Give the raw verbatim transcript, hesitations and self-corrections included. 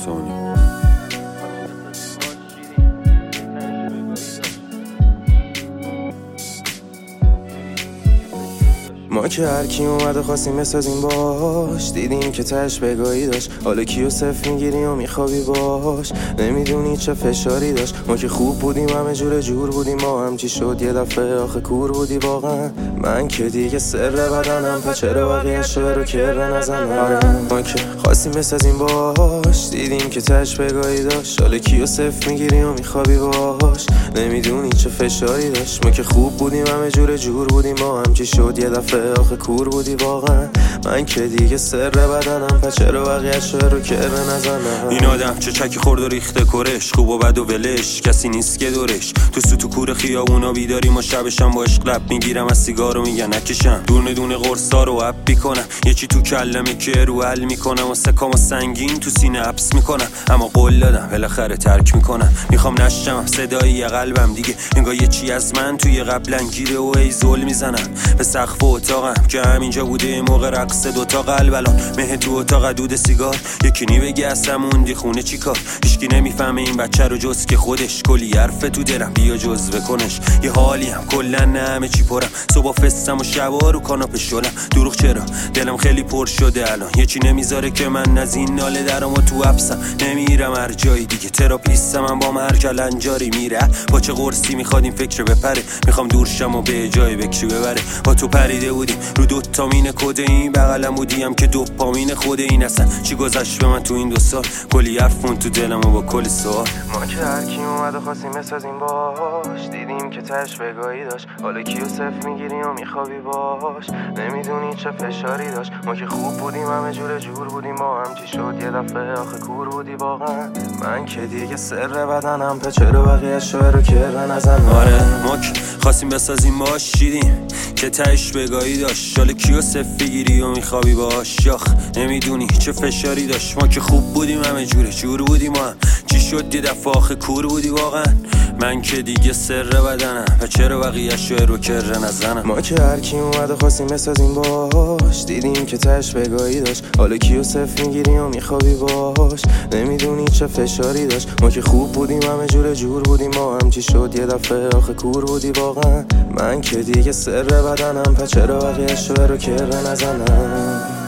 تونی. ما که هر کی اومد و خواستیم بسازیم باش، دیدیم که تش بگاهی داشت. حالا کیو صفر میگیری و میخوابی باش، نمیدونی چه فشاری داشت. ما که خوب بودیم همه جور جور بودیم، ما هم چی شد یه دفعه آخه کور بودی واقعا. من که دیگه سر بدنم پا چرا بقیه شعر رو کره نزنم. ما که خواستیم بسازیم باش، دیدیم که تش بگاهی داشت. حالا کیو صفر میگیری و میخوابی باش، نمیدونی چه فشاری داشت. ما که خوب بودیم همه جور جور بودیم، ما هم چی شد یه دفعه آخه کور بودی واقعا. من که دیگه سر بدنم پا چرا بقیه شعر رو کره نزنم. این آدم چه چکی خورد و ریخته کرش، خوب و بد و ولش کسی نیست که دورش. تو سوتو کور خیابونا بیداری، ما شبشم با عشق لب میگیرم از سیگارو میگن نکشم. دونه دونه قرصا رو اپ میکنم، یکی تو کلمه که رو حل میکنم و سکامو سنگین تو سینه حبس میکنم. اما قول دادم بالاخره ترک میکنم، میخوام نشم صدای قلبم دیگه. انگار یه چی از من توی قبلن گیره و ای زل میزنم به سقف اتاقم که همینجا بوده موقع رقص دوتا قلب. الان مه تو اتاق دود سیگار، یکی نی بگه اصلا موندی خونه چی کار. هیچکی نمیفهمه این بچه رو جز که خودش. کلی حرف تو دلم بیا جزوه کنش، یه حالی هم کلن نه همه چی پرم. صبح فستم و شبا رو کاناپه شلم. دروغ چرا دلم خیلی پر شده الان، یه چی نمیذاره که من از این ناله درم و تو حبسم. نمیرم هر جایی دیگه، تراپیستم من با هر کلنجاری میره. با چه قرصی میخواد این فکر بپره، میخوام دور شم و به جای بکشی ببره. با تو پریده بودیم رو دوتامین کد این بغلم بودیم که دوپامین خود این. اصلا چی گذشت به من تو این دو سال، کلی حرفون تو دلم و با کلی سوال. ما که هر کی اومد و خواستیم بسازیم باش، دیدیم که تش بگاهی داشت. حالا کیو صفر میگیری و میخوابی باش، نمیدونی چه فشاری داشت. ما که خوب بودیم همه جور جور بودیم، ما هم چی شد یه دفعه آخه کور بودی واقعا. من که دیگه سر بدنم پا چرا بقیه شعر رو کره نزنم. آره ما که خواستیم بسازیم باش، دیدیم که تش بگاهی داشت. حالا کیو صفر بگیری و میخوابی باش، یاخ نمیدونی چه فشاری داشت. ما که خوب بودیم همه جوره جور بودیم، ما هم چی شد یه دفعه آخه کور بودی واقعا. من که دیگه سر بدنم و چرا بقیه شعر رو کره نزنم. ما که هر کی اومد و خواستیم بسازیم باش، دیدیم که تش بگاهی داشت. حالا کیو صفر میگیری و میخوابی باش، نمیدونی چه فشاری داشت. ما که خوب بودیم همه جور جور بودیم، ما هم چی شد یه دفعه آخه کور بودی واقعا. من که دیگه سر بدنم پا چرا بقیه شعر رو کره نزنم.